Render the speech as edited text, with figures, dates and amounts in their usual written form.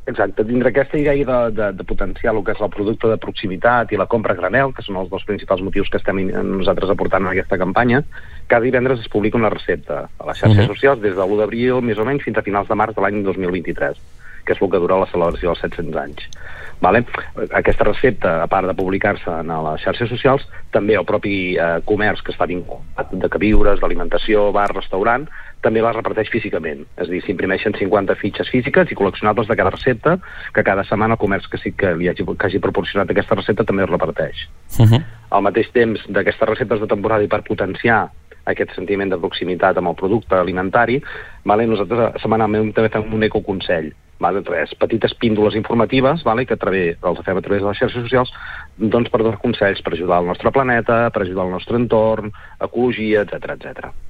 Exacte, dintre aquesta idea de potenciar el que és el producte de proximitat i la compra a granel, que són els dos principals motius que estem nosaltres aportant en aquesta campanya, cada divendres es publica una recepta a les xarxes socials des de l'1 d'abril, més o menys, fins a finals de març de l'any 2023, que és el que dura la celebració dels 700 anys. Vale? Aquesta recepta, a part de publicar-se a les xarxes socials, també el propi comerç que està vinculat de queviures, d'alimentació, bar, restaurant, també la reparteix físicament. És a dir, s'imprimeixen 50 fitxes físiques i col·leccionables de cada recepta, que cada setmana el comerç que hagi proporcionat aquesta recepta també es reparteix. Al mateix temps d'aquestes receptes de temporada i per potenciar aquest sentiment de proximitat amb el producte alimentari, nosaltres setmanalment també fem un ecoconsell. Petites píndoles informatives que els fem a través de les xarxes socials per donar consells per ajudar el nostre planeta, per ajudar el nostre entorn, ecologia, etc.